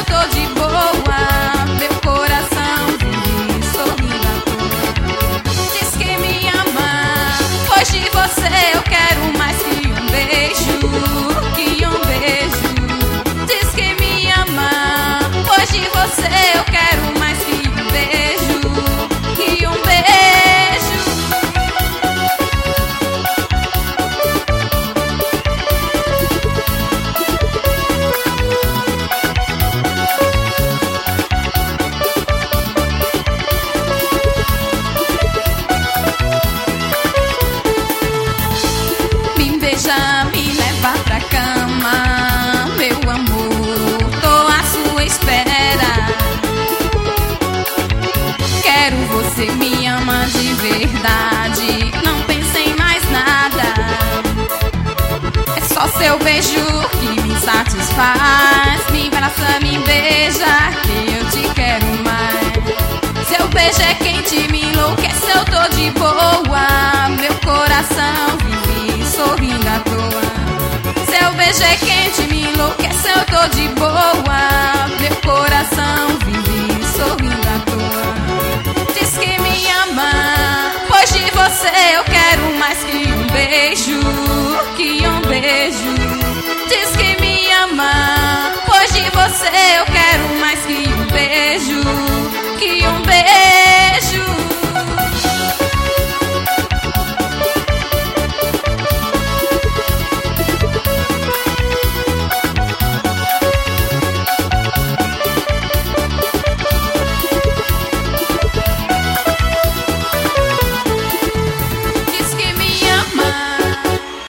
tô de boa, meu coração vive sorrindo à toa. Diz que me ama, pois de você eu quero mais que um beijo, que um beijo. Diz que me ama, pois de você eu quero mais que um beijo, que um beijo. Já me leva pra cama, meu amor, tô à sua espera. Quero você, me ama de verdade, não pense em mais nada. É só seu beijo que me satisfaz, me abraça, me beija, que eu te quero mais. Seu beijo é quente, me enlouquece, eu tô de boa, meu coração vive sorrindo à toa. Seu beijo é quente, me enlouquece, eu tô de boa, meu coração vive sorrindo à toa. Diz que me ama, pois de você eu quero mais que um beijo,